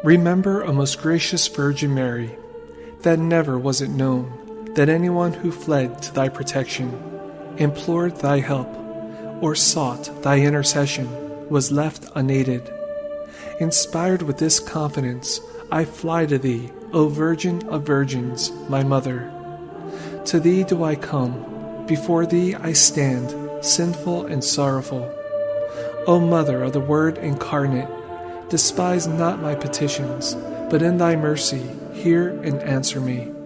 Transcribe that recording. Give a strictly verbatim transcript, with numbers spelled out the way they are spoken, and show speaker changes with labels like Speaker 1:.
Speaker 1: Remember, O most gracious Virgin Mary, that never was it known that anyone who fled to thy protection, implored thy help, or sought thy intercession was left unaided. Inspired with this confidence, I fly to thee, O Virgin of Virgins, my Mother. To thee do I come, before thee I stand, sinful and sorrowful. O Mother of the Word incarnate, despise not my petitions, but in thy mercy hear and answer me.